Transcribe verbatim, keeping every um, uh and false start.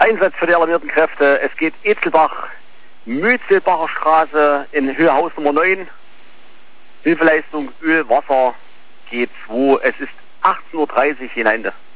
Einsatz für die alarmierten Kräfte. Es geht Etzelbach, Mützelbacher Straße in Höhe Haus Nummer neun. Hilfeleistung Öl, Wasser, G zwei. Es ist achtzehn Uhr dreißig hinein.